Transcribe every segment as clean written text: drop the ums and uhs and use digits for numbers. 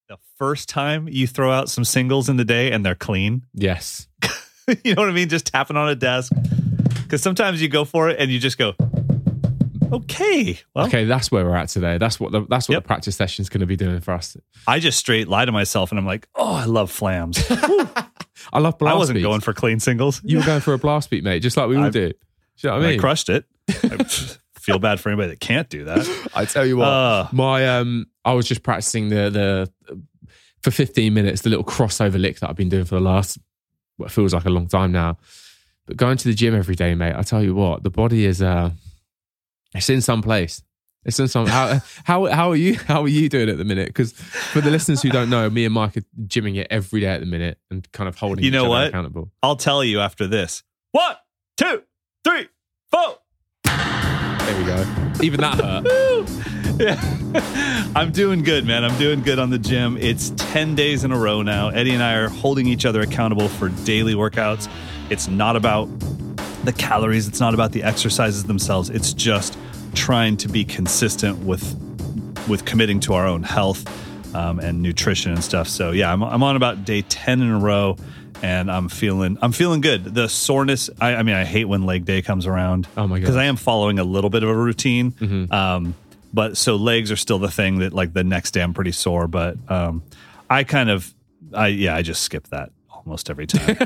the first time you throw out some singles in the day and they're clean. Yes. You know what I mean? Just tapping on a desk. Because sometimes you go for it and you just go, okay. Well, Okay, that's where we're at today. That's what the practice session is going to be doing for us. I just straight lie to myself and I'm like, oh, I love flams. I love blast I wasn't beats. going for clean singles. You were going for a blast beat, mate, just like we all do. Do you know what I mean? I crushed it. I feel bad for anybody that can't do that. I tell you what, I was just practicing the for 15 minutes, the little crossover lick that I've been doing for the last, what feels like a long time now. But going to the gym every day, mate, I tell you what, the body is it's in some place. It's in some. How are you? How are you doing at the minute? Because for the listeners who don't know, me and Mike are gymming it every day at the minute and kind of holding each other accountable. I'll tell you after this. 1, 2, 3, 4. There we go. Even that hurt. Yeah. I'm doing good, man. I'm doing good on the gym. It's 10 days in a row now. Eddie and I are holding each other accountable for daily workouts. It's not about the calories. It's not about the exercises themselves. It's just trying to be consistent with committing to our own health and nutrition and stuff. So yeah, I'm on about day 10 in a row, and I'm feeling good. The soreness, I mean, I hate when leg day comes around. Oh my god, because I am following a little bit of a routine. Mm-hmm. But so legs are still the thing that like the next day I'm pretty sore. But I just skip that almost every time.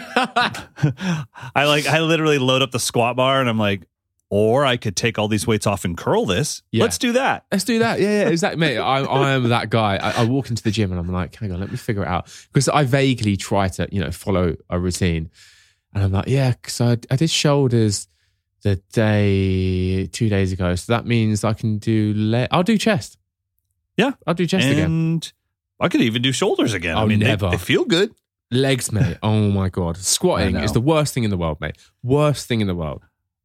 I literally load up the squat bar and I'm like, or I could take all these weights off and curl this. Yeah. Let's do that. Yeah, exactly, mate. I am that guy. I walk into the gym and I'm like, hang on, let me figure it out. Because I vaguely try to, follow a routine. And I'm like, yeah, because I did shoulders the 2 days ago. So that means I can I'll do chest. Yeah. I'll do chest again. And I could even do shoulders again. Oh, I mean, never. They feel good. Legs, mate. Oh my God. Squatting is the worst thing in the world, mate. Worst thing in the world.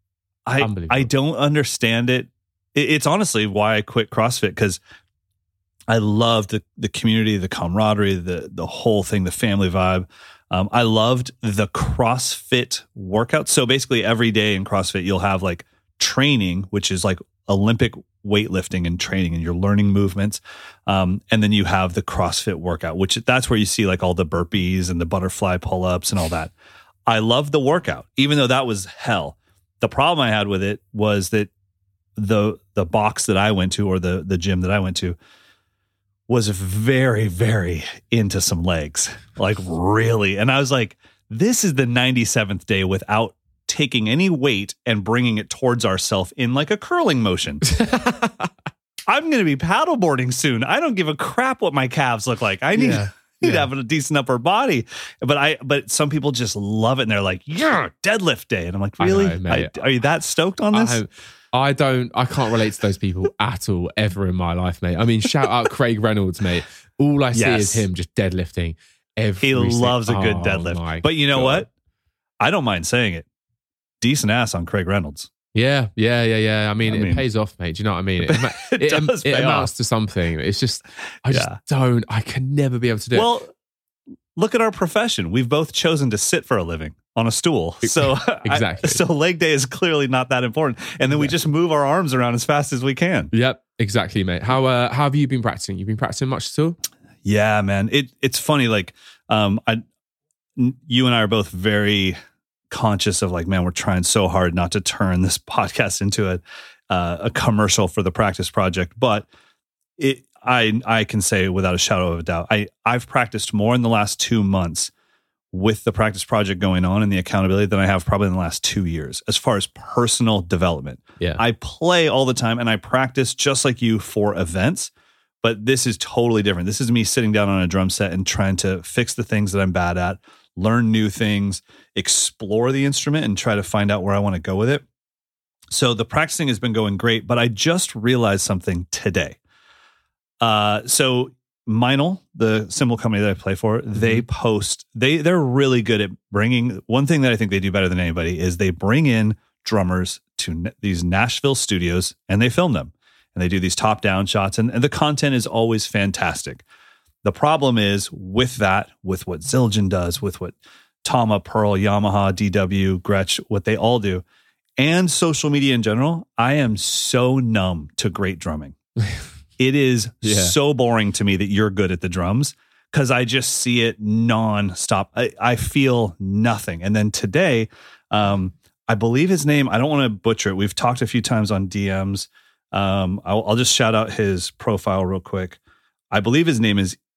I don't understand it. It's honestly why I quit CrossFit, because I love the community, the camaraderie, the whole thing, the family vibe. I loved the CrossFit workout. So basically every day in CrossFit, you'll have like training, which is like Olympic weightlifting and training, and you're learning movements. And then you have the CrossFit workout, which that's where you see like all the burpees and the butterfly pull-ups and all that. I love the workout, even though that was hell. The problem I had with it was that the box that I went to, or the gym that I went to, was very, very into some legs, like really. And I was like, this is the 97th day without taking any weight and bringing it towards ourselves in like a curling motion. I'm going to be paddleboarding soon. I don't give a crap what my calves look like. I need to have a decent upper body. But some people just love it and they're like, yeah, deadlift day. And I'm like, really? I know, mate. Are you that stoked on this? I can't relate to those people at all ever in my life, mate. I mean, shout out Craig Reynolds, mate. All I see is him just deadlifting every He loves a good deadlift. But you know what? I don't mind saying it. Decent ass on Craig Reynolds. Yeah. I mean, it pays off, mate. Do you know what I mean? It amounts to something. It's just, I can never be able to do it. Well, look at our profession. We've both chosen to sit for a living on a stool. So exactly. So leg day is clearly not that important. And then we just move our arms around as fast as we can. Yep, exactly, mate. How have you been practicing? You've been practicing much at all? Yeah, man. It's funny. Like, you and I are both very conscious of like, man, we're trying so hard not to turn this podcast into a commercial for the Practice Project. But I can say without a shadow of a doubt, I've practiced more in the last 2 months with the Practice Project going on and the accountability than I have probably in the last 2 years as far as personal development. Yeah. I play all the time and I practice just like you for events, but this is totally different. This is me sitting down on a drum set and trying to fix the things that I'm bad at, learn new things, explore the instrument and try to find out where I want to go with it. So the practicing has been going great, but I just realized something today. So Meinl, the cymbal company that I play for, they post, they're really good at bringing, one thing that I think they do better than anybody is they bring in drummers to these Nashville studios and they film them and they do these top down shots and the content is always fantastic. The problem is with that, with what Zildjian does, with what Tama, Pearl, Yamaha, DW, Gretsch, what they all do, and social media in general, I am so numb to great drumming. It is so boring to me that you're good at the drums because I just see it nonstop. I feel nothing. And then today, I believe his name, I don't want to butcher it. We've talked a few times on DMs. I'll just shout out his profile real quick. I believe his name is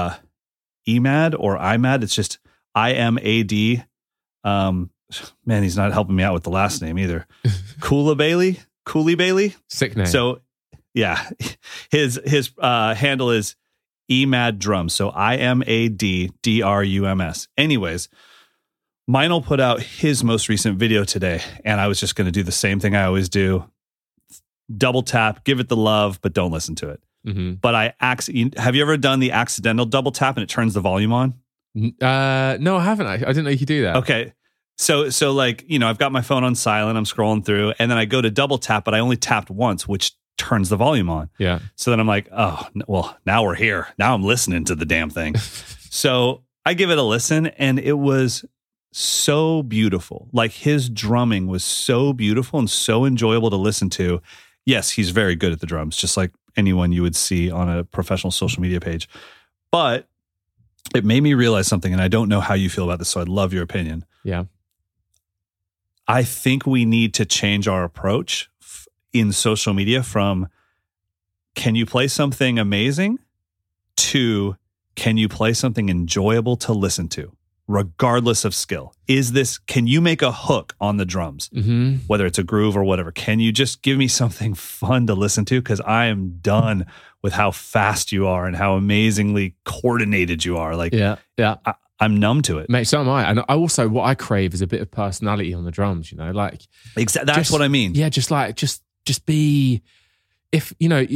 Emad or Imad. It's just IMAD. Man, he's not helping me out with the last name either. Cooley Bailey. Sick name. So yeah, his handle is Emad Drums. So IMAD DRUMS. Anyways, Meinl put out his most recent video today, and I was just going to do the same thing I always do. Double tap, give it the love, but don't listen to it. Mm-hmm. But have you ever done the accidental double tap and it turns the volume on? No, I haven't. I didn't know you could do that. Okay. So like, I've got my phone on silent, I'm scrolling through, and then I go to double tap, but I only tapped once, which turns the volume on. Yeah. So then I'm like, oh, well, now we're here. Now I'm listening to the damn thing. So I give it a listen, and it was so beautiful. Like, his drumming was so beautiful and so enjoyable to listen to. Yes, he's very good at the drums, just like anyone you would see on a professional social media page. But it made me realize something, and I don't know how you feel about this, so I'd love your opinion. Yeah. I think we need to change our approach in social media from can you play something amazing to can you play something enjoyable to listen to, regardless of skill? Can you make a hook on the drums, whether it's a groove or whatever? Can you just give me something fun to listen to? Because I am done with how fast you are and how amazingly coordinated you are. Like, I'm numb to it. Mate, so am I. And I also, what I crave is a bit of personality on the drums, like. Exactly. That's what I mean. Yeah, just be, if,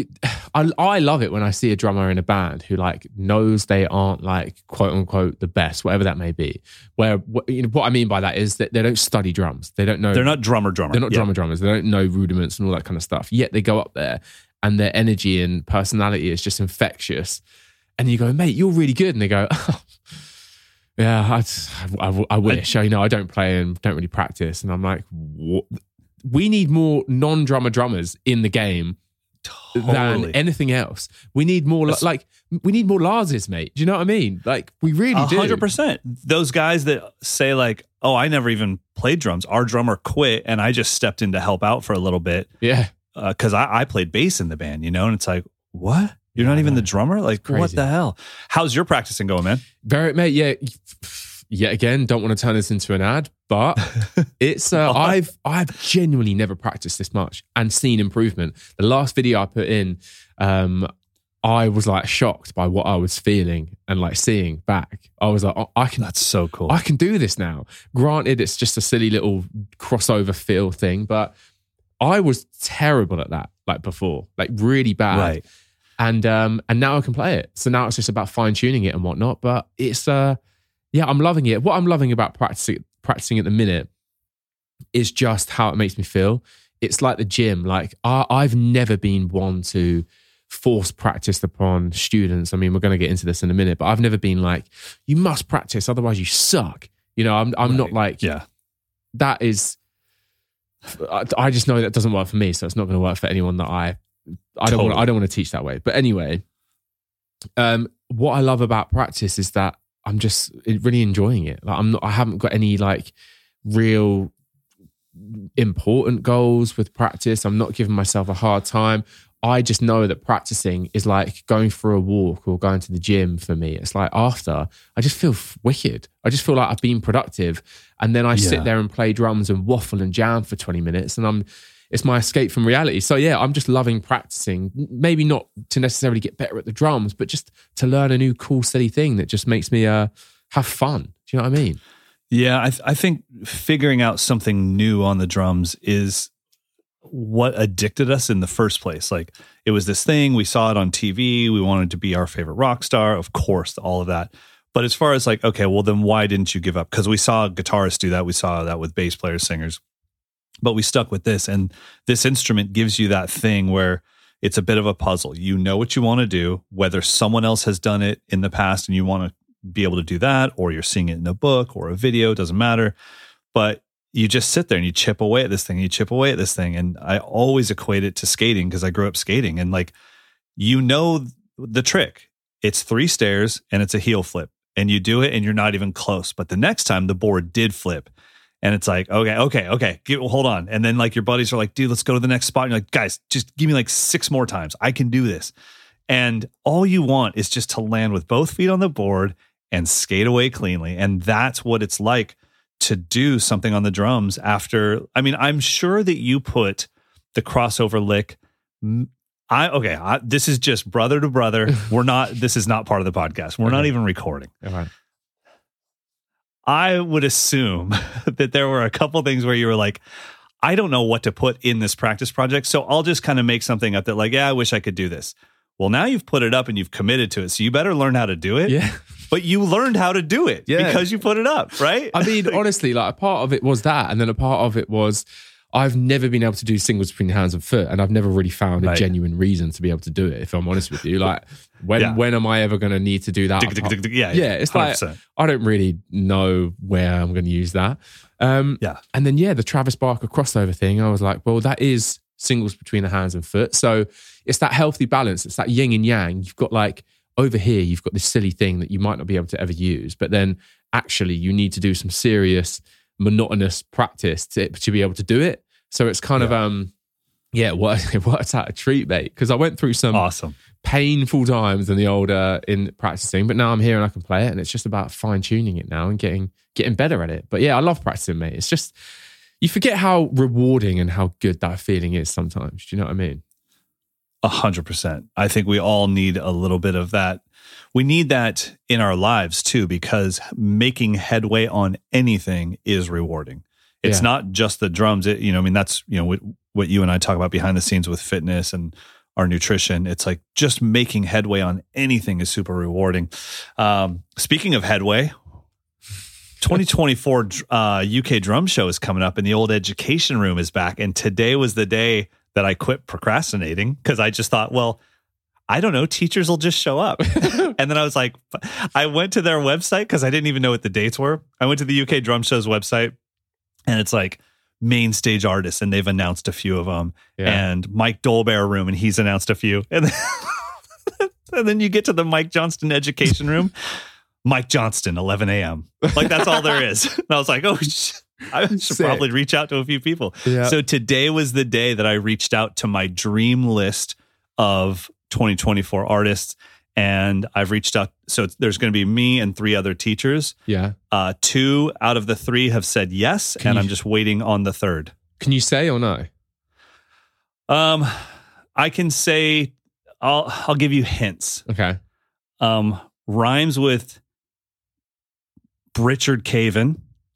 I love it when I see a drummer in a band who like knows they aren't like quote unquote the best, whatever that may be. Where, what I mean by that is that they don't study drums. They don't know. They're not drummer. They're not drummers. They don't know rudiments and all that kind of stuff. Yet they go up there and their energy and personality is just infectious. And you go, mate, you're really good. And they go, oh, yeah, I wish. I don't play and don't really practice. And I'm like, what? We need more non-drummer drummers in the game than anything else. We need more we need more Larses, mate. Do you know what I mean? Like, we really do. 100%. Those guys that say like, oh, I never even played drums. Our drummer quit and I just stepped in to help out for a little bit. Yeah. Because I played bass in the band, and it's like, what? You're not even the drummer? Like, what the hell? How's your practicing going, man? Very, mate, yeah. Yet again, don't want to turn this into an ad, but it's I've genuinely never practiced this much and seen improvement. The last video I put in, I was like shocked by what I was feeling and like seeing back. I was like, oh, that's so cool. I can do this now. Granted, it's just a silly little crossover feel thing, but I was terrible at that like before, like really bad. Right. And now I can play it. So now it's just about fine tuning it and whatnot. But it's yeah, I'm loving it. What I'm loving about practicing at the minute is just how it makes me feel. It's like the gym. Like I've never been one to force practice upon students. I mean, we're going to get into this in a minute, but I've never been like, you must practice, otherwise you suck. I'm right. Not like, yeah, that is. I just know that doesn't work for me, so it's not going to work for anyone that I don't want to teach that way. But anyway, what I love about practice is that I'm just really enjoying it. Like I haven't got any like real important goals with practice. I'm not giving myself a hard time. I just know that practicing is like going for a walk or going to the gym for me. It's like after, I just feel wicked. I just feel like I've been productive. And then I sit there and play drums and waffle and jam for 20 minutes and it's my escape from reality. So yeah, I'm just loving practicing. Maybe not to necessarily get better at the drums, but just to learn a new cool, silly thing that just makes me have fun. Do you know what I mean? Yeah, I think figuring out something new on the drums is what addicted us in the first place. Like it was this thing, we saw it on TV, we wanted to be our favorite rock star, of course, all of that. But as far as like, okay, well then why didn't you give up? Because we saw guitarists do that, we saw that with bass players, singers, but we stuck with this. And this instrument gives you that thing where it's a bit of a puzzle. You know what you want to do, whether someone else has done it in the past and you want to be able to do that, or you're seeing it in a book or a video, doesn't matter. But you just sit there and you chip away at this thing, and I always equate it to skating because I grew up skating. And like, you know the trick. It's 3 stairs and it's a heel flip, and you do it and you're not even close. But the next time the board did flip, and it's like, okay, hold on. And then like your buddies are like, dude, let's go to the next spot. And you're like, guys, just give me like 6 more times. I can do this. And all you want is just to land with both feet on the board and skate away cleanly. And that's what it's like to do something on the drums after. I mean, I'm sure that you put the crossover lick. This is just brother to brother. This is not part of the podcast. We're not even recording. Okay. I would assume that there were a couple things where you were like, I don't know what to put in this practice project, so I'll just kind of make something up that like, I wish I could do this. Well, now you've put it up and you've committed to it, so you better learn how to do it. Yeah. But you learned how to do it because you put it up, right? I mean, honestly, like a part of it was that, and then a part of it was I've never been able to do singles between hands and foot, and I've never really found a genuine reason to be able to do it, if I'm honest with you. Like, when am I ever going to need to do that? It's 100%. Like, I don't really know where I'm going to use that. And then, the Travis Barker crossover thing, I was like, well, that is singles between the hands and foot. So it's that healthy balance. It's that yin and yang. You've got like, over here, you've got this silly thing that you might not be able to ever use, but then actually you need to do some serious monotonous practice to be able to do it. So it's kind of it worked out a treat, mate, because I went through some painful times in the older in practicing, but now I'm here and I can play it, and it's just about fine-tuning it now and getting better at it. But yeah, I love practicing, mate. It's just you forget how rewarding and how good that feeling is sometimes. Do you know what I mean? 100%. I think we all need a little bit of that. We need that in our lives too, because making headway on anything is rewarding. It's not just the drums. That's, what you and I talk about behind the scenes with fitness and our nutrition. It's like just making headway on anything is super rewarding. Speaking of headway, 2024 UK Drum Show is coming up, and the old education room is back. And today was the day that I quit procrastinating, because I just thought, well, I don't know, teachers will just show up. And then I was like, I went to their website because I didn't even know what the dates were. I went to the UK Drum Show's website, and it's like main stage artists, and they've announced a few of them. And Mike Dolbear room, and he's announced a few. And then, and then you get to the Mike Johnston education room, Mike Johnston, 11 a.m. Like, that's all there is. And I was like, oh, I should probably reach out to a few people. Yeah. So today was the day that I reached out to my dream list of 2024 artists, and I've reached out. So there's going to be me and 3 other teachers. Yeah. 2 out of the 3 have said yes, I'm just waiting on the 3rd. Can you say or no? I can say, I'll give you hints. Okay. Rhymes with Richard Caven.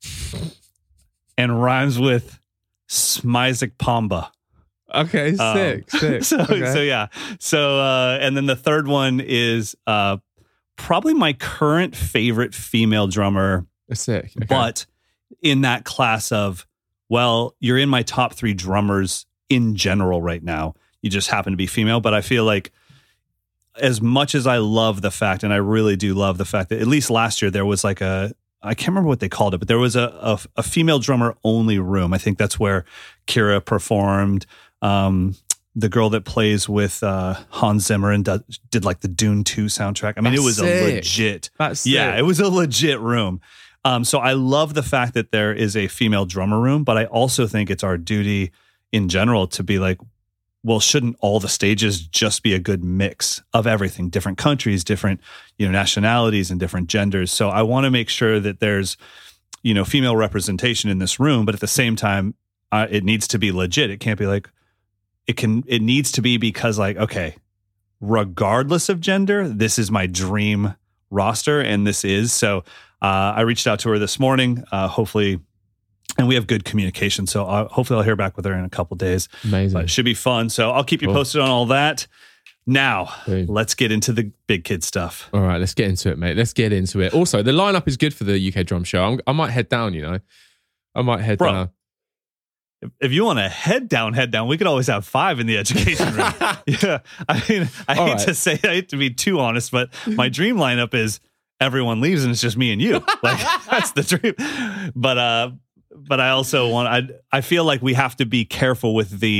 And rhymes with Smizik Pamba. Okay, sick. So yeah. So and then the 3rd one is probably my current favorite female drummer. Sick. Okay. But in that class of, well, you're in my top 3 drummers in general right now. You just happen to be female. But I feel like, as much as I love the fact, and I really do love the fact that at least last year there was like I can't remember what they called it, but there was a female drummer only room. I think that's where Kira performed. The girl that plays with Hans Zimmer and did like the Dune 2 soundtrack. I mean, it was a legit. It was a legit room. So I love the fact that there is a female drummer room, but I also think it's our duty in general to be like, well, shouldn't all the stages just be a good mix of everything? Different countries, different, nationalities and different genders. So I want to make sure that there's, female representation in this room, but at the same time, it needs to be legit. It can't be like, it needs to be because like, okay, regardless of gender, this is my dream roster. And this is, so I reached out to her this morning, hopefully. And we have good communication, so hopefully I'll hear back with her in a couple days. Amazing. But it should be fun. So I'll keep you posted on all that. Now, let's get into the big kid stuff. All right, let's get into it, mate. Let's get into it. Also, the lineup is good for the UK Drum Show. I might head down, I might head down. If you want to head down, we could always have 5 in the education room. Yeah. I mean, I hate to be too honest, but my dream lineup is everyone leaves and it's just me and you. Like, that's the dream. But I also I feel like we have to be careful with the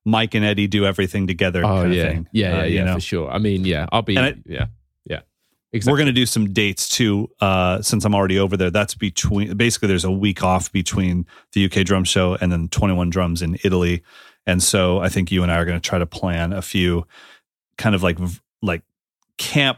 Mike and Eddie do everything together kind of thing. Yeah, for sure. I mean, I'll be, exactly. We're going to do some dates too, since I'm already over there. That's basically there's a week off between the UK Drum Show and then 21 Drums in Italy. And so I think you and I are going to try to plan a few kind of like camp /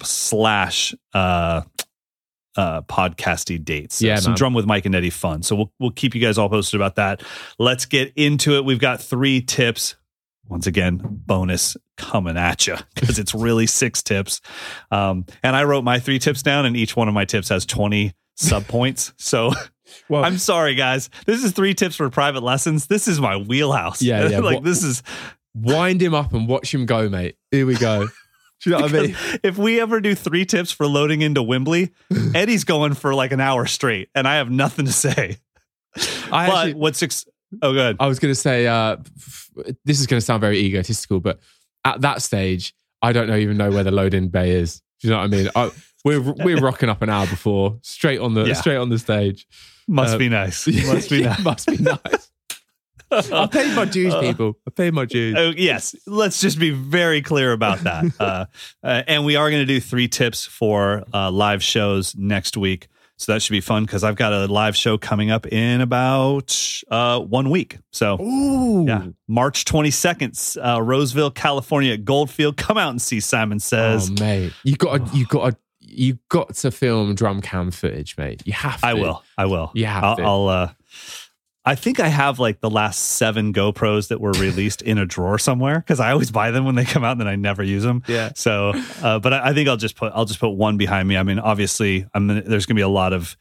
podcasty dates. So some Drum with Mike and Eddie fun. So we'll keep you guys all posted about that. Let's get into it. We've got 3 tips. Once again, bonus coming at you because it's really 6 tips. And I wrote my 3 tips down, and each one of my tips has 20 sub points. So I'm sorry, guys. This is 3 tips for private lessons. This is my wheelhouse. Yeah. This is wind him up and watch him go, mate. Here we go. Do you know what I mean? If we ever do 3 tips for loading into Wembley, Eddie's going for like an hour straight, and I have nothing to say. Oh, good. I was going to say, this is going to sound very egotistical, but at that stage, I don't even know where the load-in bay is. Do you know what I mean? We're rocking up an hour before, straight on the stage. Must be nice. Must be nice. Must be nice. I paid my dues, people. I paid my dues. Oh, yes. Let's just be very clear about that. And we are going to do 3 tips for live shows next week. So that should be fun because I've got a live show coming up in about 1 week. So, March 22nd, Roseville, California, at Goldfield. Come out and see Simon Says. Oh, mate, you got to film drum cam footage, mate. You have to. I will. You have to. I think I have like the last 7 GoPros that were released in a drawer somewhere because I always buy them when they come out and then I never use them. Yeah. So, but I think I'll just put one behind me. I mean, obviously, there's going to be a lot of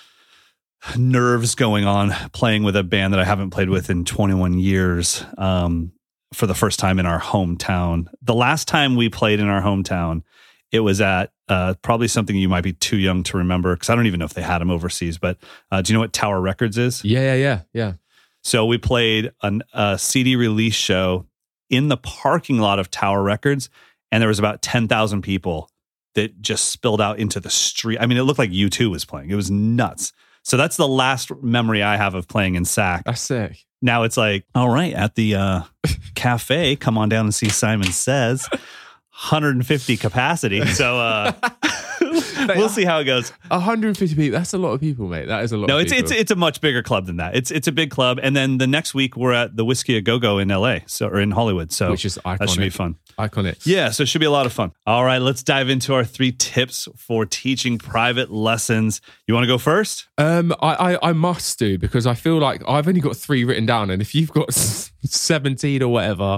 nerves going on playing with a band that I haven't played with in 21 years for the first time in our hometown. The last time we played in our hometown, it was at probably something you might be too young to remember because I don't even know if they had them overseas. But do you know what Tower Records is? Yeah. So we played a CD release show in the parking lot of Tower Records, and there was about 10,000 people that just spilled out into the street. I mean, it looked like U2 was playing. It was nuts. So that's the last memory I have of playing in SAC. That's sick. Now it's like, all right, at the cafe, come on down and see Simon Says. 150 capacity. So we'll see how it goes. 150 people. That's a lot of people, mate. That is a lot of people. No, it's a much bigger club than that. It's a big club. And then the next week we're at the Whiskey A Go-Go in LA, or in Hollywood. So which is iconic. That should be fun. Iconic. Yeah, so it should be a lot of fun. All right, let's dive into our 3 tips for teaching private lessons. You want to go first? I must do because I feel like I've only got 3 written down, and if you've got 17 or whatever.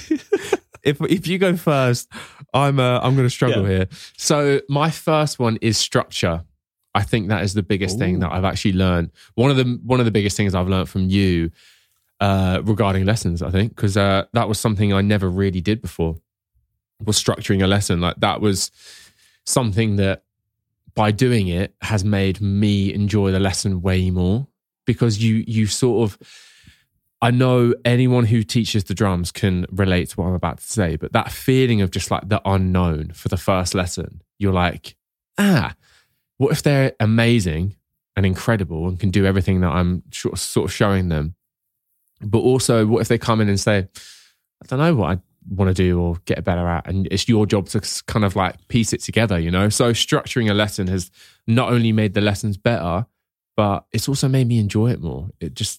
If you go first, I'm going to struggle here. So my first one is structure. I think that is the biggest thing that I've actually learned. One of the biggest things I've learned from you regarding lessons, I think, because that was something I never really did before. Was structuring a lesson. Like that was something that by doing it has made me enjoy the lesson way more because you sort of. I know anyone who teaches the drums can relate to what I'm about to say, but that feeling of just like the unknown for the first lesson, you're like, what if they're amazing and incredible and can do everything that I'm sort of showing them? But also, what if they come in and say, I don't know what I want to do or get better at, and it's your job to kind of like piece it together, you know? So structuring a lesson has not only made the lessons better, but it's also made me enjoy it more. It just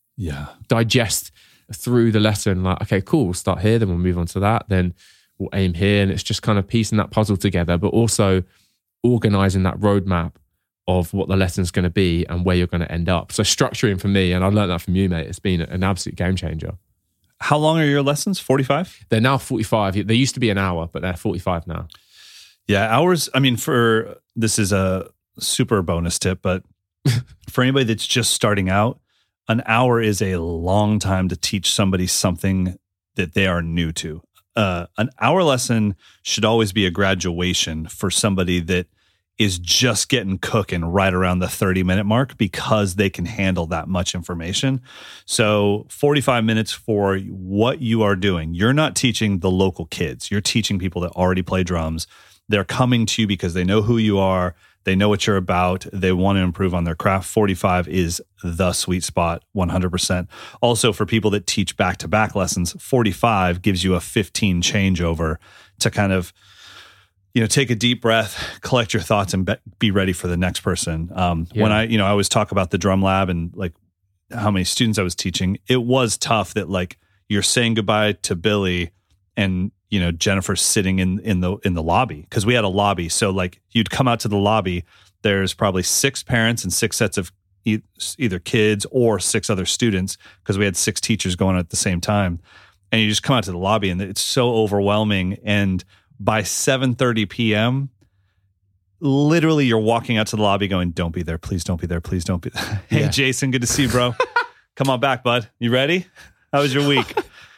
digest through the lesson like, okay, cool, we'll start here, then we'll move on to that, then we'll aim here, and it's just kind of piecing that puzzle together, but also organizing that roadmap of what the lesson's going to be and where you're going to end up. So structuring for me, and I learned that from you, mate, it's been an absolute game changer. How long are your lessons? 45? They're now 45. They used to be an hour, but they're 45 now. Yeah, hours. I mean, this is a super bonus tip, but for anybody that's just starting out, an hour is a long time to teach somebody something that they are new to. An hour lesson should always be a graduation for somebody that is just getting cooking right around the 30-minute mark because they can handle that much information. So 45 minutes for what you are doing. You're not teaching the local kids. You're teaching people that already play drums. They're coming to you because they know who you are. They know what you're about. They want to improve on their craft. 45 is the sweet spot, 100%. Also, for people that teach back-to-back lessons, 45 gives you a 15 changeover to kind of, take a deep breath, collect your thoughts, and be ready for the next person. When I always talk about the drum lab and like how many students I was teaching, it was tough that like you're saying goodbye to Billy and Jennifer's sitting in the lobby, because we had a lobby. So like you'd come out to the lobby, there's probably 6 parents and 6 sets of either kids or 6 other students, because we had 6 teachers going at the same time. And you just come out to the lobby and it's so overwhelming. And by 7:30 p.m., literally you're walking out to the lobby going, don't be there. Please don't be there. Please don't be there. Hey, Jason, good to see you, bro. Come on back, bud. You ready? How was your week?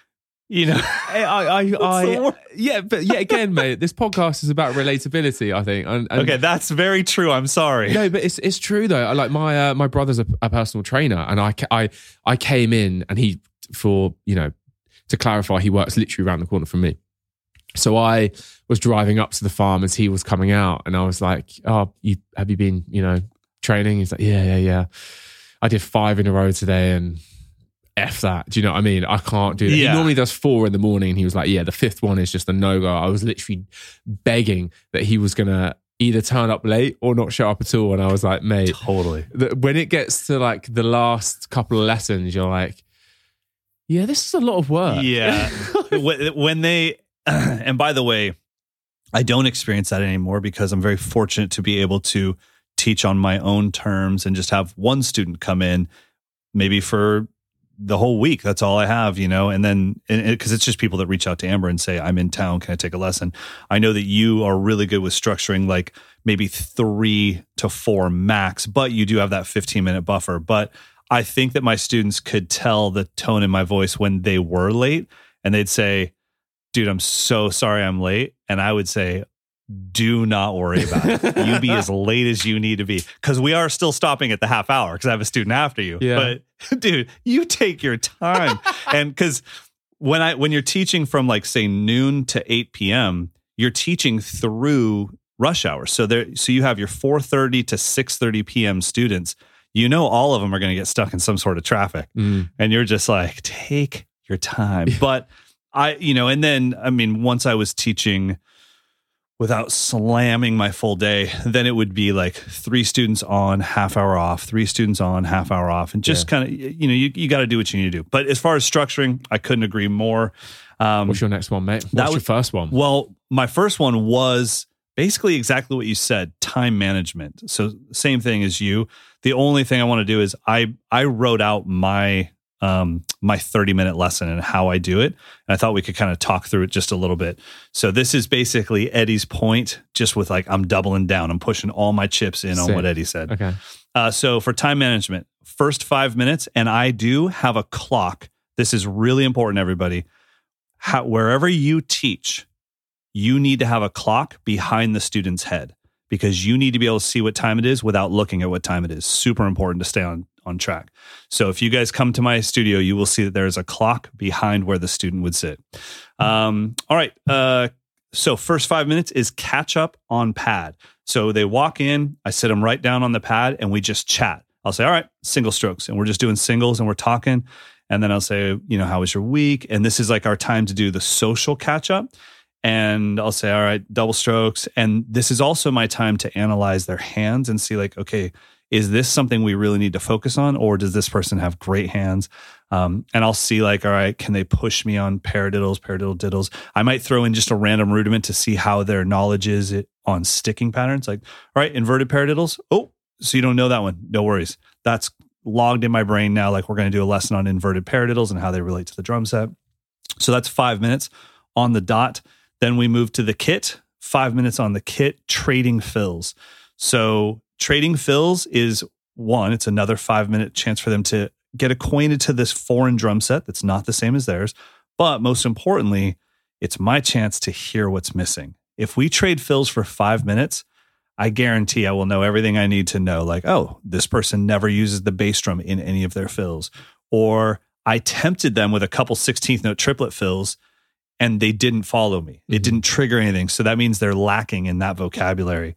Again, mate, this podcast is about relatability, I think. And okay, that's very true. I'm sorry. No, but it's true though. Like my brother's a personal trainer, and I came in, and he, for to clarify, he works literally around the corner from me. So I was driving up to the farm as he was coming out, and I was like, "Oh, have you been training?" He's like, "Yeah. I did 5 in a row today, and." F that. Do you know what I mean? I can't do that. Yeah. He normally does 4 in the morning, and he was like, the 5th one is just a no-go. I was literally begging that he was going to either turn up late or not show up at all. And I was like, mate, totally. When it gets to like the last couple of lessons, you're like, this is a lot of work. Yeah. When they, and by the way, I don't experience that anymore because I'm very fortunate to be able to teach on my own terms and just have one student come in maybe for the whole week. That's all I have, and then because it's just people that reach out to Amber and say, I'm in town, can I take a lesson? I know that you are really good with structuring like maybe 3 to 4 max, but you do have that 15-minute buffer. But I think that my students could tell the tone in my voice when they were late, and they'd say, dude, I'm so sorry I'm late. And I would say, do not worry about it. You be as late as you need to be, because we are still stopping at the half hour because I have a student after you. Yeah. But dude, you take your time. And because when you're teaching from like say noon to 8 p.m., you're teaching through rush hour. So you have your 4:30 to 6:30 p.m. students. All of them are going to get stuck in some sort of traffic, and you're just like, take your time. But and then once I was teaching without slamming my full day, then it would be like 3 students on, half hour off, 3 students on, half hour off. And just kind of, you got to do what you need to do. But as far as structuring, I couldn't agree more. What's your next one, mate? What's your first one? Well, my first one was basically exactly what you said, time management. So same thing as you. The only thing I want to do is I wrote out my 30-minute lesson and how I do it. And I thought we could kind of talk through it just a little bit. So this is basically Eddie's point, just with like, I'm doubling down. I'm pushing all my chips in on what Eddie said. Okay. So for time management, first 5 minutes, and I do have a clock. This is really important, everybody. Wherever you teach, you need to have a clock behind the student's head, because you need to be able to see what time it is without looking at what time it is. Super important to stay on track. So if you guys come to my studio, you will see that there's a clock behind where the student would sit. All right. So first 5 minutes is catch up on pad. So they walk in, I sit them right down on the pad, and we just chat. I'll say, all right, single strokes. And we're just doing singles and we're talking. And then I'll say, how was your week? And this is like our time to do the social catch up. And I'll say, all right, double strokes. And this is also my time to analyze their hands and see like, okay, is this something we really need to focus on? Or does this person have great hands? And I'll see like, all right, can they push me on paradiddles, diddles? I might throw in just a random rudiment to see how their knowledge is on sticking patterns. Like, all right, inverted paradiddles. Oh, so you don't know that one. No worries. That's logged in my brain now. Like we're going to do a lesson on inverted paradiddles and how they relate to the drum set. So that's 5 minutes on the dot. Then we move to the kit, 5 minutes on the kit, trading fills. So trading fills is it's another 5 minute chance for them to get acquainted to this foreign drum set that's not the same as theirs. But most importantly, it's my chance to hear what's missing. If we trade fills for 5 minutes, I guarantee I will know everything I need to know. Like, oh, this person never uses the bass drum in any of their fills. Or I tempted them with a couple 16th note triplet fills, and they didn't follow me. It didn't trigger anything. So that means they're lacking in that vocabulary.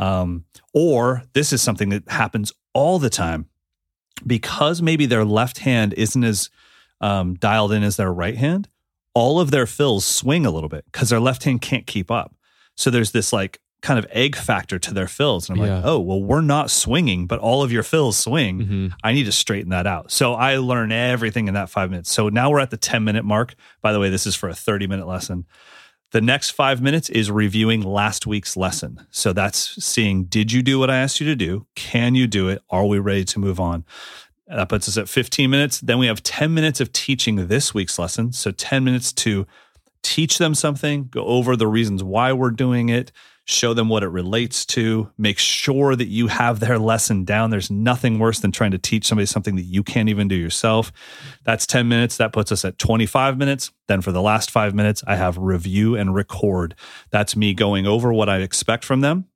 Or this is something that happens all the time because maybe their left hand isn't as dialed in as their right hand. All of their fills swing a little bit because their left hand can't keep up. So there's this like kind of egg factor to their fills. And I'm like, oh, well, we're not swinging, but all of your fills swing. I need to straighten that out. So I learn everything in that 5 minutes. So now we're at the 10-minute mark. By the way, this is for a 30-minute lesson. The next 5 minutes is reviewing last week's lesson. So that's seeing, did you do what I asked you to do? Can you do it? Are we ready to move on? That puts us at 15 minutes. Then we have 10 minutes of teaching this week's lesson. So 10 minutes to teach them something, go over the reasons why we're doing it, show them what it relates to, make sure that you have their lesson down. There's nothing worse than trying to teach somebody something that you can't even do yourself. That's 10 minutes. That puts us at 25 minutes. Then for the last 5 minutes, I have review and record. That's me going over what I expect from them.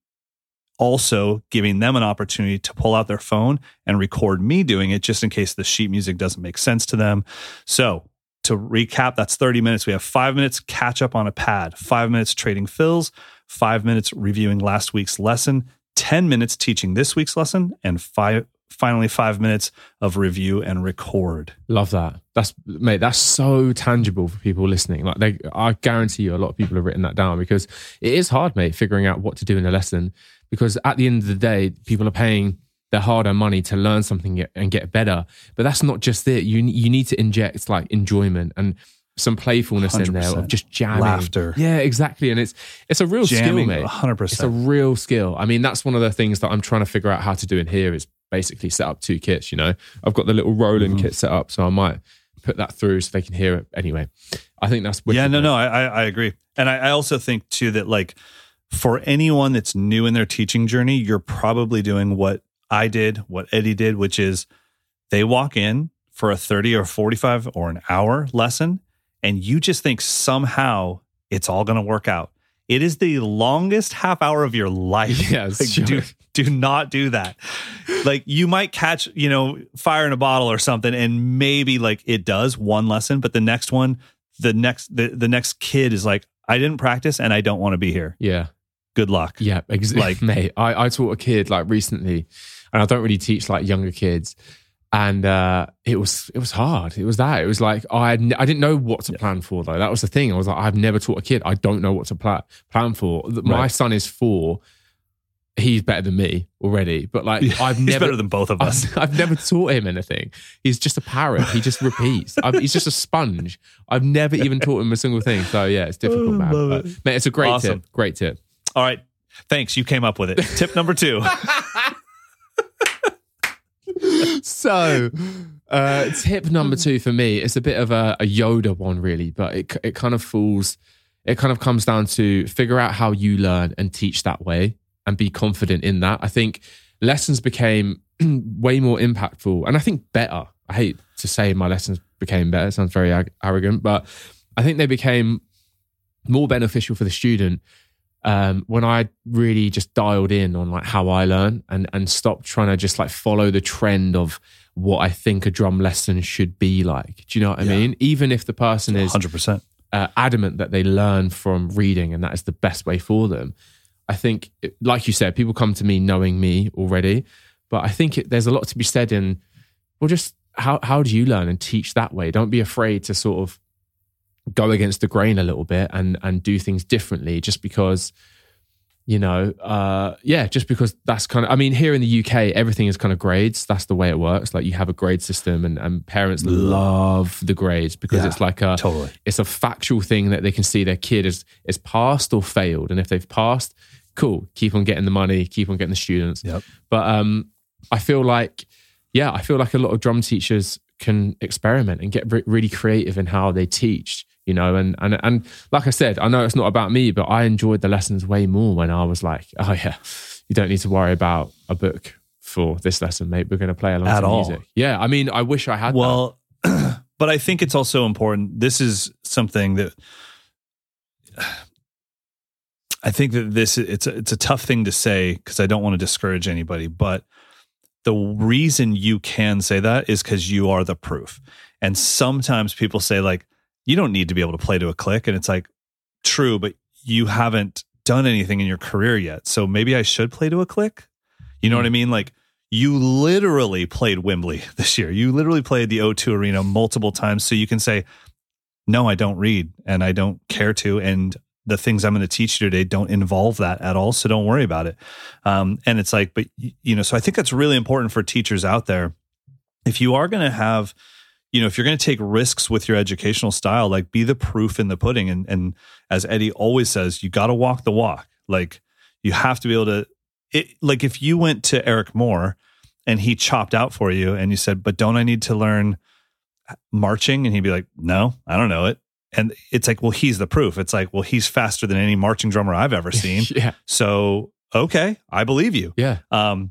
Also giving them an opportunity to pull out their phone and record me doing it just in case the sheet music doesn't make sense to them. So to recap, that's 30 minutes. We have 5 minutes catch up on a pad, 5 minutes trading fills, 5 minutes reviewing last week's lesson, 10 minutes teaching this week's lesson, and finally 5 minutes of review and record. Love that. That's so tangible for people listening. Like I guarantee you a lot of people have written that down because it is hard, mate, figuring out what to do in a lesson. Because at the end of the day, people are paying their hard-earned money to learn something and get better. But that's not just it. You need to inject like enjoyment and some playfulness in there of just jamming. Laughter. Yeah, exactly. And it's a real jamming, skill, mate. 100%. It's a real skill. I mean, that's one of the things that I'm trying to figure out how to do in here is basically set up 2 kits, you know. I've got the little Roland kit set up, so I might put that through so they can hear it. Anyway, I think that's wicked. Yeah, no, I agree. And I also think too that like for anyone that's new in their teaching journey, you're probably doing what I did, what Eddie did, which is they walk in for a 30 or 45 or an hour lesson, and you just think somehow it's all going to work out. It is the longest half hour of your life. Yes, like, sure. do not do that. Like you might catch, fire in a bottle or something, and maybe like it does one lesson, but the next one, the next kid is like, I didn't practice and I don't want to be here. Yeah. Good luck. Yeah, exactly. Like, mate, I taught a kid like recently, and I don't really teach like younger kids, and it was hard. It was like I didn't know what to plan for though. That was the thing. I was like, I've never taught a kid. I don't know what to plan for. My son is 4. He's better than me already, but like he's better than both of us. I've never taught him anything. He's just a parrot. He just repeats. He's just a sponge. I've never even taught him a single thing. So yeah, it's difficult, man. But, mate, it's a great tip. Great tip. All right. Thanks. You came up with it. Tip number 2. So, tip number 2 for me, it's a bit of a Yoda one, really, but it kind of comes down to figure out how you learn and teach that way and be confident in that. I think lessons became way more impactful and I think better. I hate to say my lessons became better. It sounds very arrogant, but I think they became more beneficial for the student when I really just dialed in on like how I learn and stopped trying to just like follow the trend of what I think a drum lesson should be like. Do you know what I mean? Even if the person is 100% adamant that they learn from reading and that is the best way for them. I think, like you said, people come to me knowing me already, but I think there's a lot to be said in, well, just how do you learn and teach that way? Don't be afraid to sort of go against the grain a little bit and do things differently just because, just because that's kind of, I mean, here in the UK, everything is kind of grades. That's the way it works. Like you have a grade system and parents love the grades because it's like it's a factual thing that they can see their kid is passed or failed. And if they've passed, cool, keep on getting the money, keep on getting the students. Yep. But I feel like a lot of drum teachers can experiment and get really creative in how they teach, and like I said, I know it's not about me, but I enjoyed the lessons way more when I was like, oh yeah, you don't need to worry about a book for this lesson, mate. We're going to play along to music. Yeah, I mean, I wish I had that. But I think it's also important. This is something that I think that it's a tough thing to say because I don't want to discourage anybody, but the reason you can say that is because you are the proof. And sometimes people say like, you don't need to be able to play to a click. And it's like, true, but you haven't done anything in your career yet. So maybe I should play to a click. You know what I mean? Like, you literally played Wembley this year. You literally played the O2 Arena multiple times. So you can say, no, I don't read and I don't care to. And the things I'm going to teach you today don't involve that at all. So don't worry about it. And it's like, but so I think that's really important for teachers out there. If you are going to have, if you're going to take risks with your educational style, like, be the proof in the pudding. And as Eddie always says, you got to walk the walk. Like, you have to be able to, like, if you went to Eric Moore and he chopped out for you and you said, but don't I need to learn marching? And he'd be like, no, I don't know it. And it's like, well, he's the proof. It's like, well, he's faster than any marching drummer I've ever seen. Yeah. So, okay, I believe you. Yeah.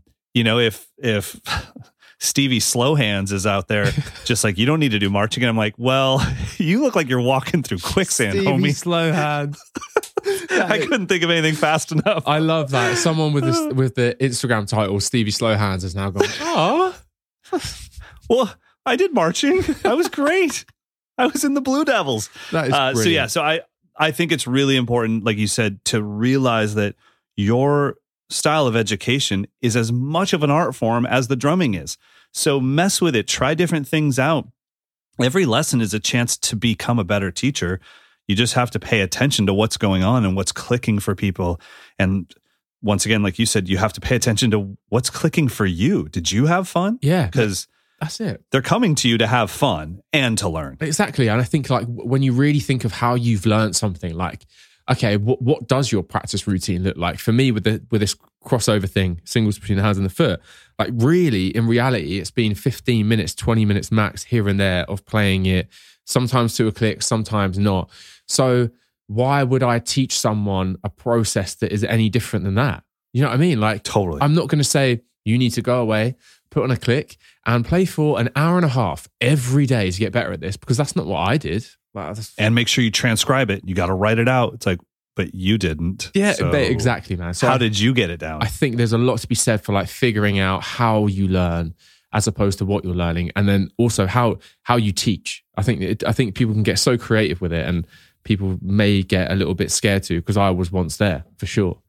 If Stevie Slowhands is out there, just like, you don't need to do marching. And I'm like, well, you look like you're walking through quicksand, Stevie homie. Slowhands. I couldn't think of anything fast enough. I love that. Someone with the Instagram title Stevie Slowhands has now gone, oh. Well, I did marching. I was great. I was in the Blue Devils. That is brilliant. So I think it's really important, like you said, to realize that your style of education is as much of an art form as the drumming is. So mess with it. Try different things out. Every lesson is a chance to become a better teacher. You just have to pay attention to what's going on and what's clicking for people. And once again, like you said, you have to pay attention to what's clicking for you. Did you have fun? Yeah. Because that's it. They're coming to you to have fun and to learn. Exactly. And I think, like, when you really think of how you've learned something, like, okay, what does your practice routine look like? For me, with this crossover thing, singles between the hands and the foot, like, really, in reality, it's been 15 minutes, 20 minutes max here and there of playing it, sometimes to a click, sometimes not. So why would I teach someone a process that is any different than that? You know what I mean? Like, totally. I'm not going to say, you need to go away, put on a click, and play for an hour and a half every day to get better at this, because that's not what I did. And make sure you transcribe it. You got to write it out. It's like, but you didn't. Yeah, so exactly, man. So how did you get it down? I think there's a lot to be said for, like, figuring out how you learn as opposed to what you're learning, and then also how you teach. I think people can get so creative with it, and people may get a little bit scared too, because I was once there for sure.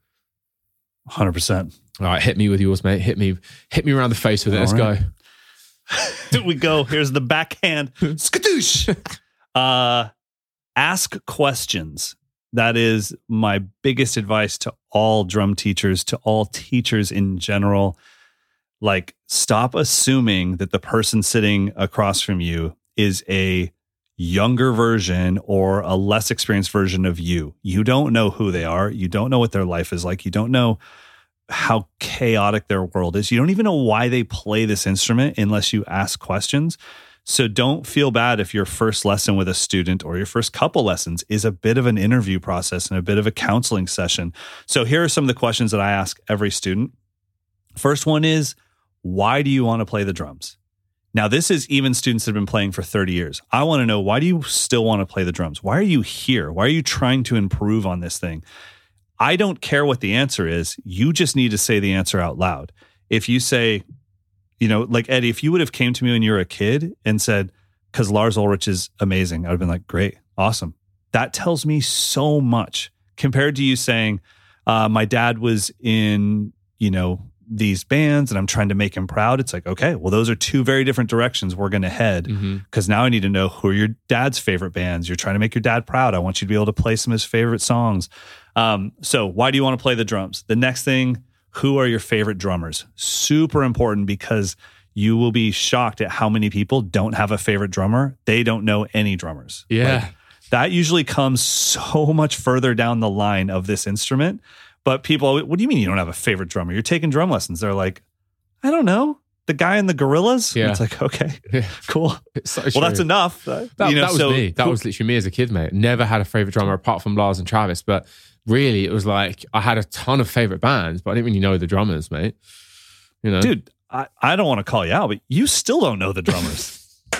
100%. All right, hit me with yours, mate. Hit me around the face with it. Let's go. Here we go. Here's the backhand. Skadoosh. Ask questions. That is my biggest advice to all drum teachers, to all teachers in general. Like, stop assuming that the person sitting across from you is a younger version or a less experienced version of you. You don't know who they are. You don't know what their life is like. You don't know how chaotic their world is. You don't even know why they play this instrument unless you ask questions. So don't feel bad if your first lesson with a student or your first couple lessons is a bit of an interview process and a bit of a counseling session. So here are some of the questions that I ask every student. First one is, why do you want to play the drums? Now, this is even students that have been playing for 30 years. I want to know, why do you still want to play the drums? Why are you here? Why are you trying to improve on this thing? I don't care what the answer is. You just need to say the answer out loud. If you say, like Eddie, if you would have came to me when you were a kid and said, because Lars Ulrich is amazing, I would have been like, great, awesome. That tells me so much compared to you saying, my dad was in, these bands and I'm trying to make him proud. It's like, okay, well, those are two very different directions we're going to head, because now I need to know who are your dad's favorite bands. You're trying to make your dad proud. I want you to be able to play some of his favorite songs. So why do you want to play the drums? The next thing, who are your favorite drummers? Super important, because you will be shocked at how many people don't have a favorite drummer. They don't know any drummers. Yeah. Like, that usually comes so much further down the line of this instrument. But people, what do you mean you don't have a favorite drummer? You're taking drum lessons. They're like, I don't know. The guy in the Gorillas? Yeah. It's like, okay, cool. So well, that's enough. That was me. That was literally me as a kid, mate. Never had a favorite drummer apart from Lars and Travis. But really, it was like, I had a ton of favorite bands, but I didn't really know the drummers, mate. Dude, I don't want to call you out, but you still don't know the drummers.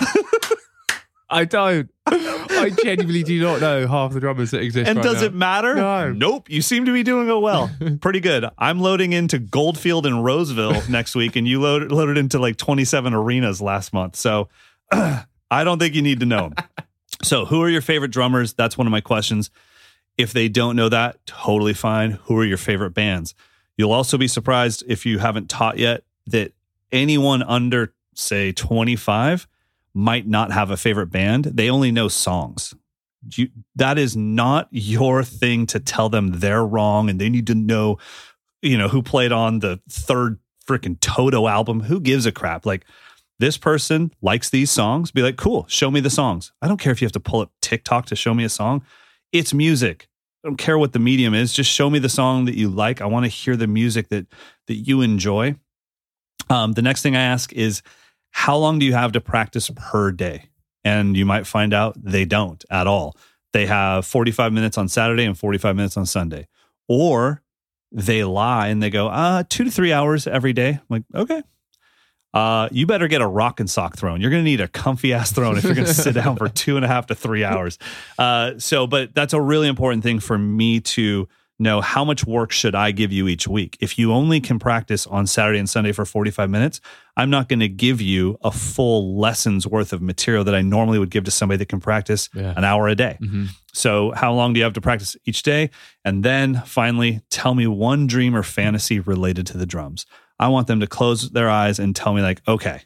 I don't. I genuinely do not know half the drummers that exist. And right does now. it matter? No. Nope. You seem to be doing it well. Pretty good. I'm loading into Goldfield and Roseville next week, and you loaded into like 27 arenas last month. So I don't think you need to know them. So who are your favorite drummers? That's one of my questions. If they don't know that, totally fine. Who are your favorite bands? You'll also be surprised if you haven't taught yet that anyone under, say, 25 might not have a favorite band. They only know songs. That is not your thing to tell them they're wrong and they need to know, who played on the third freaking Toto album. Who gives a crap? Like, this person likes these songs. Be like, cool, show me the songs. I don't care if you have to pull up TikTok to show me a song. It's music. I don't care what the medium is. Just show me the song that you like. I want to hear the music that you enjoy. The next thing I ask is, how long do you have to practice per day? And you might find out they don't at all. They have 45 minutes on Saturday and 45 minutes on Sunday. Or they lie and they go, 2 to 3 hours every day. I'm like, okay. You better get a rock and sock throne. You're going to need a comfy ass throne if you're going to sit down for 2.5 to 3 hours. But that's a really important thing for me to know. How much work should I give you each week? If you only can practice on Saturday and Sunday for 45 minutes, I'm not going to give you a full lesson's worth of material that I normally would give to somebody that can practice an hour a day. Mm-hmm. So how long do you have to practice each day? And then finally, tell me one dream or fantasy related to the drums. I want them to close their eyes and tell me, like, okay,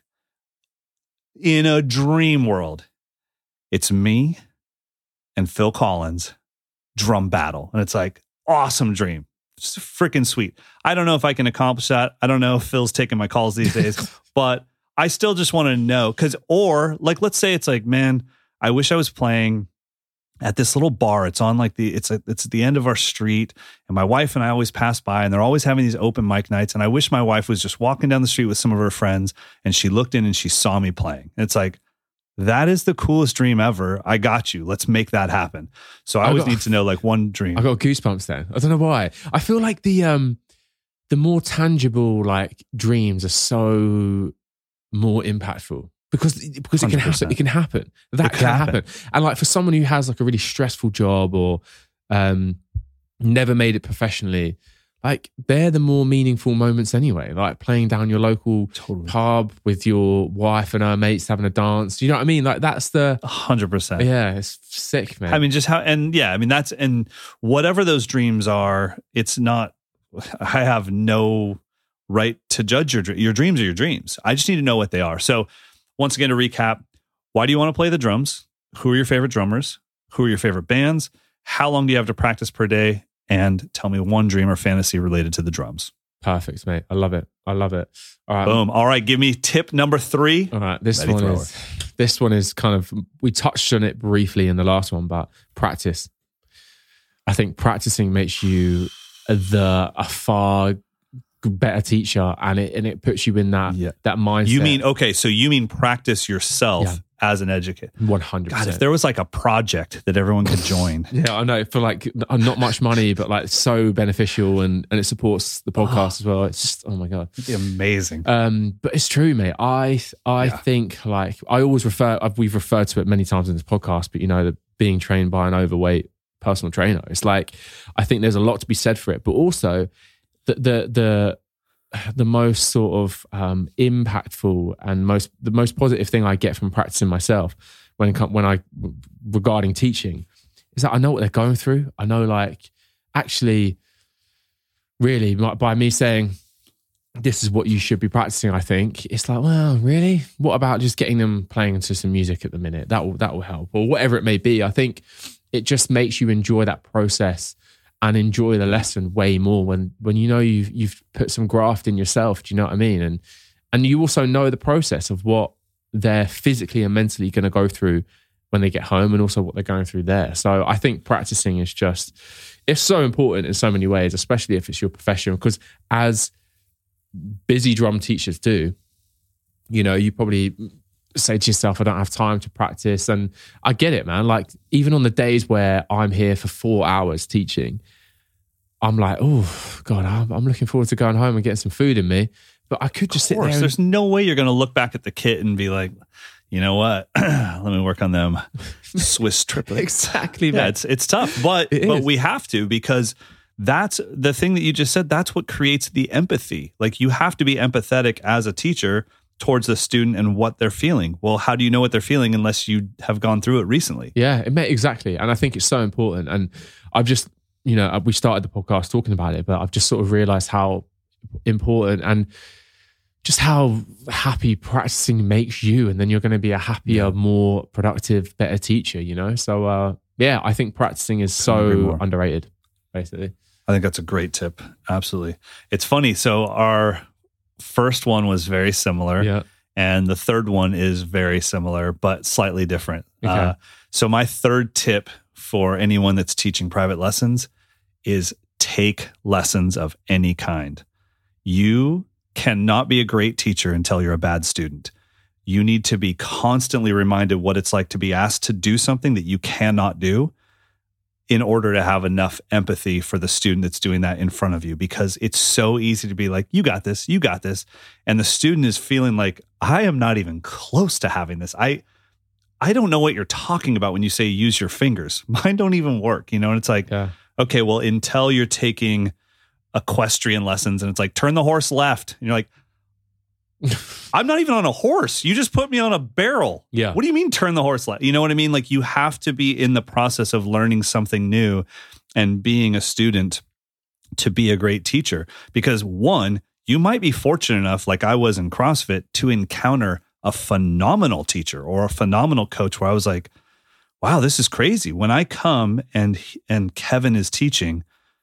in a dream world, it's me and Phil Collins drum battle. And it's like, awesome dream. It's freaking sweet. I don't know if I can accomplish that. I don't know if Phil's taking my calls these days, but I still just want to know. Or like, let's say it's like, man, I wish I was playing at this little bar. It's on like it's at the end of our street, and my wife and I always pass by, and they're always having these open mic nights. And I wish my wife was just walking down the street with some of her friends, and she looked in and she saw me playing. And it's like, that is the coolest dream ever. I got you. Let's make that happen. So I always need to know like one dream. I got goosebumps then. I don't know why. I feel like the more tangible like dreams are so more impactful. Because it can happen. It can happen. That can happen. And like for someone who has like a really stressful job or never made it professionally, like they're the more meaningful moments anyway. Like playing down your local pub with your wife and her mates having a dance. You know what I mean? Like that's the 100%. Yeah, it's sick, man. I mean, and whatever those dreams are, it's not, I have no right to judge your dreams are your dreams. I just need to know what they are. So once again, to recap, why do you want to play the drums? Who are your favorite drummers? Who are your favorite bands? How long do you have to practice per day? And tell me one dream or fantasy related to the drums. Perfect, mate. I love it. All right. Boom. All right. Give me tip number 3. All right. This one is kind of, we touched on it briefly in the last one, but practice. I think practicing makes you a far better teacher, and it puts you in that mindset. So you mean practice yourself as an educator? 100%. God, if there was like a project that everyone could join. Yeah, I know, for like not much money, but like so beneficial, and it supports the podcast as well. It's just, oh my God. It'd be amazing. But it's true, mate. I think like I always we've referred to it many times in this podcast, but the being trained by an overweight personal trainer, it's like, I think there's a lot to be said for it, but also the most sort of impactful and the most positive thing I get from practicing myself regarding teaching is that I know what they're going through. I know, like, actually, really, by me saying this is what you should be practicing, I think it's like, well, really, what about just getting them playing into some music at the minute? That will help, or whatever it may be. I think it just makes you enjoy that process and enjoy the lesson way more when you've put some graft in yourself. Do you know what I mean? And you also know the process of what they're physically and mentally going to go through when they get home, and also what they're going through there. So I think practicing it's so important in so many ways, especially if it's your profession, because as busy drum teachers do, you probably say to yourself, I don't have time to practice. And I get it, man. Like, even on the days where I'm here for 4 hours teaching, I'm like, oh God, I'm looking forward to going home and getting some food in me. But I could just sit there. There's no way you're going to look back at the kit and be like, you know what? Let me work on them Swiss triplets. Exactly, man. Yeah, it's tough, but we have to, because that's the thing that you just said. That's what creates the empathy. Like, you have to be empathetic as a teacher towards the student and what they're feeling. Well, how do you know what they're feeling unless you have gone through it recently? Yeah, exactly. And I think it's so important. And I've just, we started the podcast talking about it, but I've just sort of realized how important and just how happy practicing makes you. And then you're going to be a happier, more productive, better teacher, So, I think practicing is so underrated, basically. I think that's a great tip. Absolutely. It's funny. So our first one was very similar, and the third one is very similar, but slightly different. Okay. So my third tip for anyone that's teaching private lessons is take lessons of any kind. You cannot be a great teacher until you're a bad student. You need to be constantly reminded what it's like to be asked to do something that you cannot do in order to have enough empathy for the student that's doing that in front of you, because it's so easy to be like, you got this. And the student is feeling like, I am not even close to having this. I don't know what you're talking about when you say use your fingers. Mine don't even work, and it's like, okay, well, until you're taking equestrian lessons and it's like, turn the horse left. And you're like, I'm not even on a horse. You just put me on a barrel. Yeah. What do you mean turn the horse left? You know what I mean? Like, you have to be in the process of learning something new and being a student to be a great teacher. Because one, you might be fortunate enough, like I was in CrossFit, to encounter a phenomenal teacher or a phenomenal coach where I was like, wow, this is crazy. When I come and Kevin is teaching,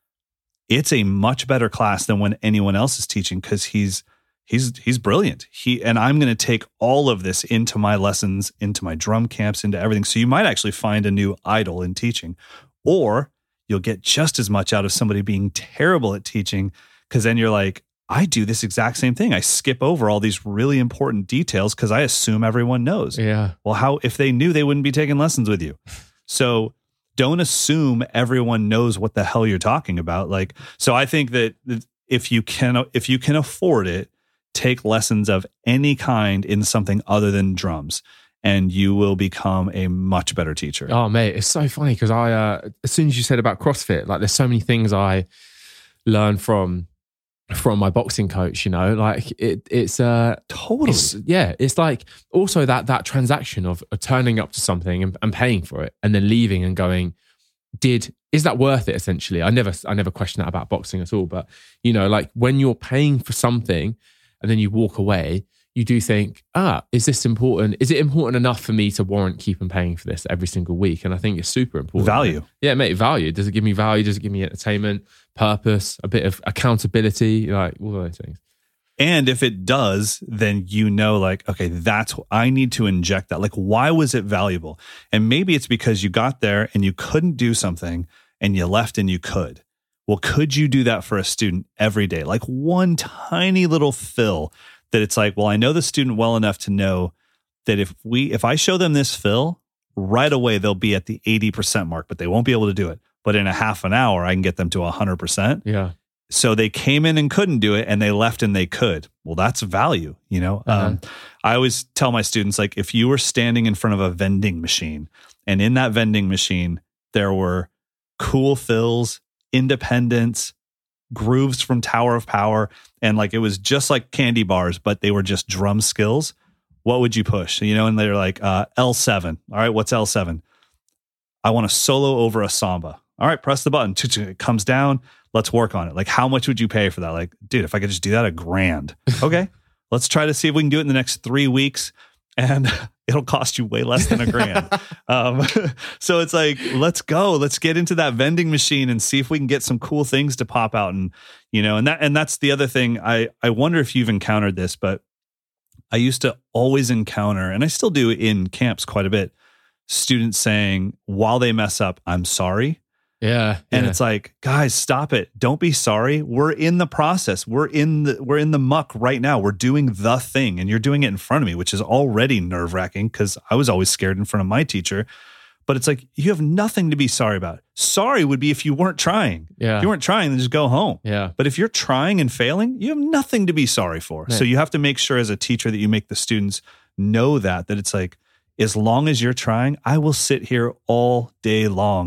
it's a much better class than when anyone else is teaching, because he's brilliant. And I'm going to take all of this into my lessons, into my drum camps, into everything. So you might actually find a new idol in teaching, or you'll get just as much out of somebody being terrible at teaching, because then you're like, I do this exact same thing. I skip over all these really important details because I assume everyone knows. Yeah. Well, if they knew, they wouldn't be taking lessons with you. So don't assume everyone knows what the hell you're talking about. Like, so I think that if you can afford it, take lessons of any kind in something other than drums, and you will become a much better teacher. Oh, mate, it's so funny because as soon as you said about CrossFit, like there's so many things I learned from my boxing coach, like it's totally. It's like also that transaction of turning up to something and paying for it and then leaving and going, is that worth it? Essentially, I never question that about boxing at all. But like when you're paying for something and then you walk away, you do think, is this important? Is it important enough for me to warrant keeping paying for this every single week? And I think it's super important. Value. Yeah, mate, value. Does it give me value? Does it give me entertainment, purpose, a bit of accountability, like all those things? And if it does, then like, okay, I need to inject that. Like, why was it valuable? And maybe it's because you got there and you couldn't do something and you left and you could. Well, could you do that for a student every day? Like one tiny little fill that it's like, well, I know the student well enough to know that if I show them this fill, right away they'll be at the 80% mark, but they won't be able to do it. But in a half an hour, I can get them to 100%. Yeah. So they came in and couldn't do it, and they left and they could. Well, that's value, I always tell my students, like, if you were standing in front of a vending machine, and in that vending machine, there were cool fills, independence, grooves from Tower of Power, and like it was just like candy bars, but they were just drum skills, what would you push? And they're like, L7. All right, what's L7? I want to solo over a samba. All right, press the button. It comes down. Let's work on it. Like, how much would you pay for that? Like, dude, if I could just do that, $1,000. Okay, let's try to see if we can do it in the next 3 weeks, and it'll cost you way less than $1,000. So it's like, let's go. Let's get into that vending machine and see if we can get some cool things to pop out. And, and that's the other thing. I wonder if you've encountered this, but I used to always encounter, and I still do in camps quite a bit, students saying while they mess up, I'm sorry. Yeah. And it's like, guys, stop it. Don't be sorry. We're in the process. We're in the muck right now. We're doing the thing, and you're doing it in front of me, which is already nerve-wracking because I was always scared in front of my teacher. But it's like, you have nothing to be sorry about. Sorry would be if you weren't trying. Yeah. If you weren't trying, then just go home. Yeah. But if you're trying and failing, you have nothing to be sorry for. Right. So you have to make sure as a teacher that you make the students know that it's like, as long as you're trying, I will sit here all day long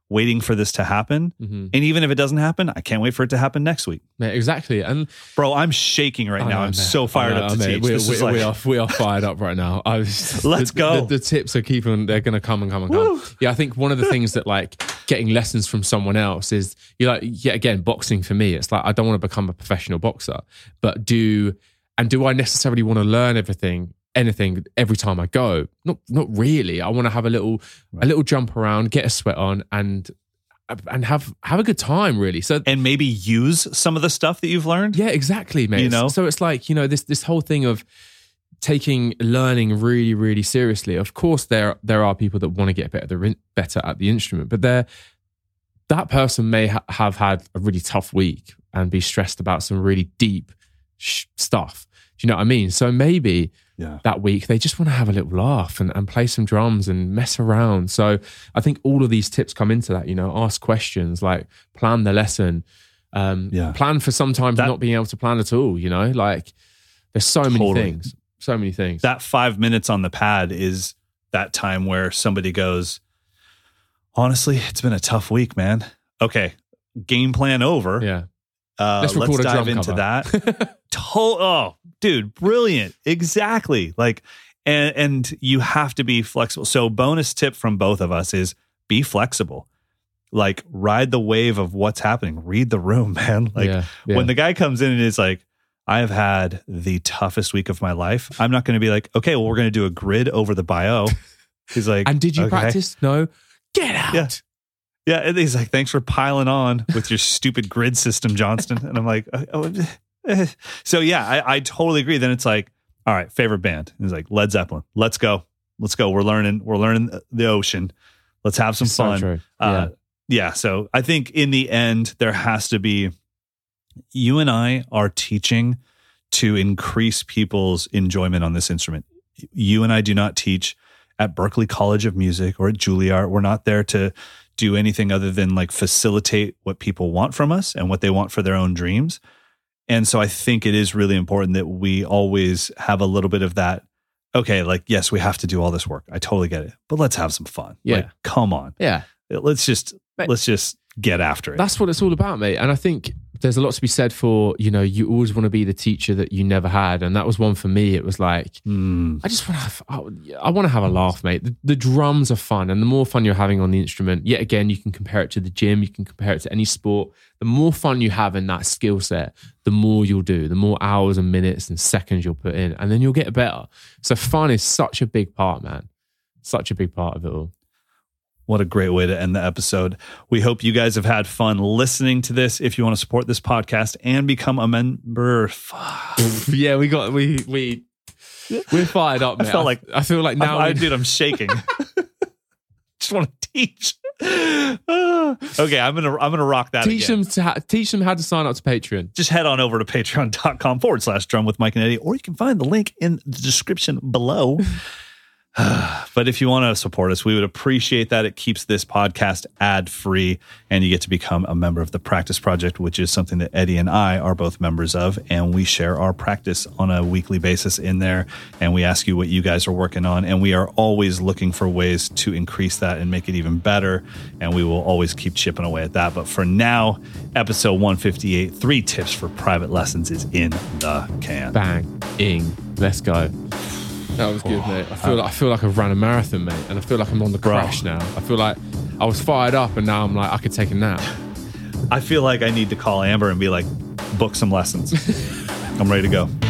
waiting for this to happen. And even if it doesn't happen, I can't wait for it to happen next week. Mate, exactly. And bro, I'm shaking right now. I'm so fired up to teach. We are fired up right now. Let's go. The tips are they're going to come and come and come. Woo. Yeah, I think one of the things that like getting lessons from someone else is, you're like, yet again, boxing for me, it's like, I don't want to become a professional boxer, but do I necessarily want to learn anything every time I go? Not really. I want to have a little jump around, get a sweat on, and have a good time, really. So, and maybe use some of the stuff that you've learned. Yeah, exactly, mate. You know? So it's like, this whole thing of taking learning really, really seriously. Of course, there are people that want to get better at the instrument, but that person may have had a really tough week and be stressed about some really deep stuff. Do you know what I mean? So maybe that week they just want to have a little laugh and play some drums and mess around. So I think all of these tips come into that, ask questions, like plan the lesson, plan for sometimes not being able to plan at all, like there's so many things. So many things. That 5 minutes on the pad is that time where somebody goes, honestly, it's been a tough week, man. Okay, game plan over. Yeah. Let's dive into that. Oh, dude, brilliant. Exactly. Like, and you have to be flexible. So bonus tip from both of us is be flexible. Like, ride the wave of what's happening. Read the room, man. Like when the guy comes in and is like, I have had the toughest week of my life, I'm not going to be like, okay, well, we're going to do a grid over the bio. He's like, and did you practice? No. Get out. Yeah. And he's like, thanks for piling on with your stupid grid system, Johnston. And I'm like, so yeah, I totally agree. Then it's like, all right, favorite band. He's like, Led Zeppelin. Let's go. We're learning the ocean. Let's have some fun. True. Yeah. So I think in the end, there has to be, you and I are teaching to increase people's enjoyment on this instrument. You and I do not teach at Berklee College of Music or at Juilliard. We're not there to do anything other than like facilitate what people want from us and what they want for their own dreams. And so I think it is really important that we always have a little bit of that. Okay, like, yes, we have to do all this work. I totally get it, but let's have some fun. Yeah. Like, come on. Yeah. Let's just get after it. That's what it's all about, mate. And I think there's a lot to be said for, you always want to be the teacher that you never had. And that was one for me. It was like, I just want to have a laugh, mate. The drums are fun. And the more fun you're having on the instrument, yet again, you can compare it to the gym. You can compare it to any sport. The more fun you have in that skill set, the more you'll do, the more hours and minutes and seconds you'll put in, and then you'll get better. So fun is such a big part, man. Such a big part of it all. What a great way to end the episode. We hope you guys have had fun listening to this. If you want to support this podcast and become a member, yeah, we're fired up, man. I feel like now, dude, I'm shaking. Just want to teach. Okay, I'm gonna rock that. Teach them how to sign up to Patreon. Just head on over to patreon.com/drum with Mike and Eddie, or you can find the link in the description below. But if you want to support us, we would appreciate that. It keeps this podcast ad-free, and you get to become a member of the Practice Project, which is something that Eddie and I are both members of, and we share our practice on a weekly basis in there, and we ask you what you guys are working on, and we are always looking for ways to increase that and make it even better, and we will always keep chipping away at that. But for now, episode 158, 3 tips for private lessons, is in the can. Bang-ing. Let's go. That was good, mate. I feel like I've run a marathon, mate, and I feel like I'm on the crash now. I feel like I was fired up, and now I'm like, I could take a nap. I feel like I need to call Amber and be like, book some lessons. I'm ready to go.